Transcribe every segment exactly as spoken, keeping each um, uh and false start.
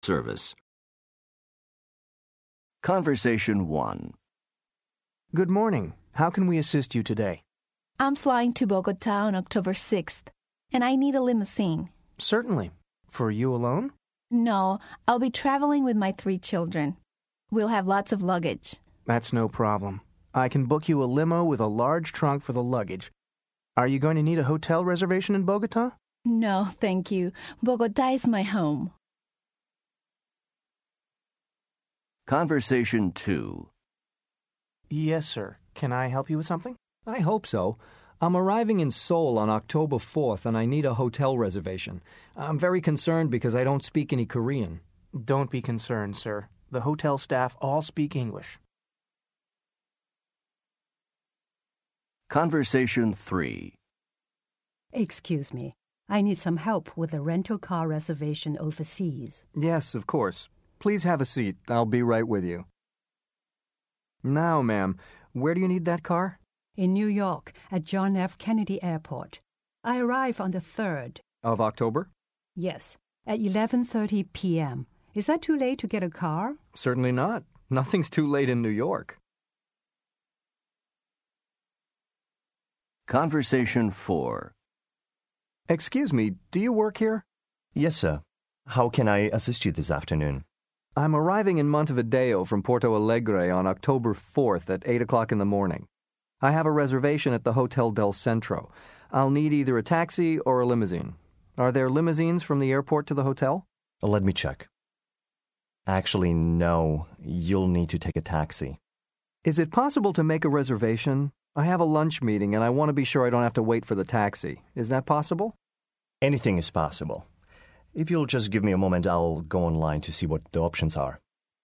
service. Conversation one. Good morning. How can we assist you today? I'm flying to Bogota on October sixth, and I need a limousine. Certainly. For you alone? No, I'll be traveling with my three children. We'll have lots of luggage. That's no problem. I can book you a limo with a large trunk for the luggage. Are you going to need a hotel reservation in Bogota? No, thank you. Bogota is my home. Conversation two. Yes, sir. Can I help you with something? I hope so. I'm arriving in Seoul on October fourth, and I need a hotel reservation. I'm very concerned because I don't speak any Korean. Don't be concerned, sir. The hotel staff all speak English. Conversation three. Excuse me. I need some help with a rental car reservation overseas. Yes, of course. Please have a seat. I'll be right with you. Now, ma'am, where do you need that car? In New York, at John F. Kennedy Airport. I arrive on the third. Of October? Yes, at eleven thirty p.m. Is that too late to get a car? Certainly not. Nothing's too late in New York. Conversation four. Excuse me, do you work here? Yes, sir. How can I assist you this afternoon? I'm arriving in Montevideo from Porto Alegre on October fourth at eight o'clock in the morning. I have a reservation at the Hotel del Centro. I'll need either a taxi or a limousine. Are there limousines from the airport to the hotel? Let me check. Actually, no. You'll need to take a taxi. Is it possible to make a reservation? I have a lunch meeting and I want to be sure I don't have to wait for the taxi. Is that possible? Anything is possible. If you'll just give me a moment, I'll go online to see what the options are.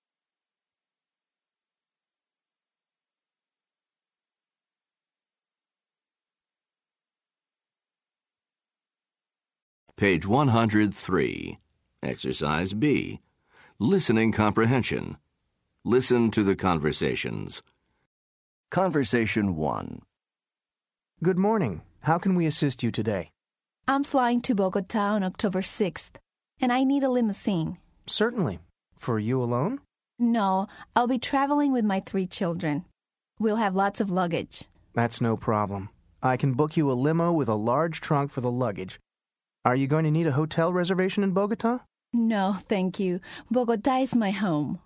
Page one hundred three. Exercise B. Listening comprehension. Listen to the conversations. Conversation one. Good morning. How can we assist you today? I'm flying to Bogota on October sixth, and I need a limousine. Certainly. For you alone? No, I'll be traveling with my three children. We'll have lots of luggage. That's no problem. I can book you a limo with a large trunk for the luggage. Are you going to need a hotel reservation in Bogota? No, thank you. Bogota is my home.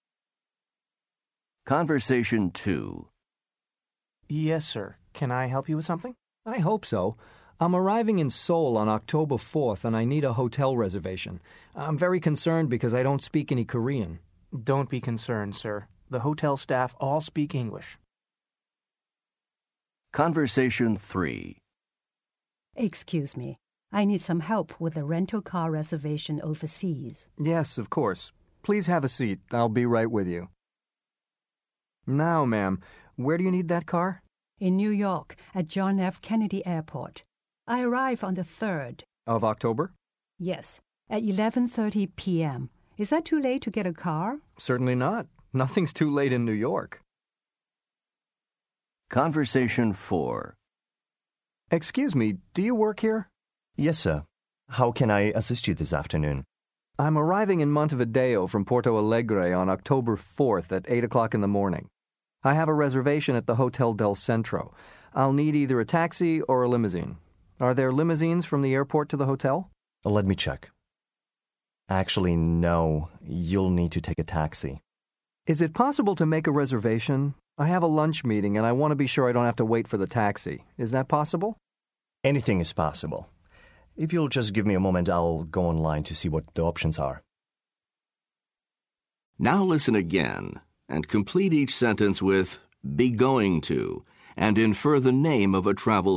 Conversation two. Yes, sir. Can I help you with something? I hope so. I'm arriving in Seoul on October fourth, and I need a hotel reservation. I'm very concerned because I don't speak any Korean. Don't be concerned, sir. The hotel staff all speak English. Conversation three. Excuse me. I need some help with a rental car reservation overseas. Yes, of course. Please have a seat. I'll be right with you. Now, ma'am, where do you need that car? In New York, at John F. Kennedy Airport. I arrive on the third. Of October? Yes, at eleven thirty p.m. Is that too late to get a car? Certainly not. Nothing's too late in New York. Conversation four. Excuse me, do you work here? Yes, sir. How can I assist you this afternoon? I'm arriving in Montevideo from Porto Alegre on October fourth at eight o'clock in the morning. I have a reservation at the Hotel del Centro. I'll need either a taxi or a limousine. Are there limousines from the airport to the hotel? Let me check. Actually, no. You'll need to take a taxi. Is it possible to make a reservation? I have a lunch meeting and I want to be sure I don't have to wait for the taxi. Is that possible? Anything is possible. If you'll just give me a moment, I'll go online to see what the options are. Now listen again and complete each sentence with be going to and infer the name of a travel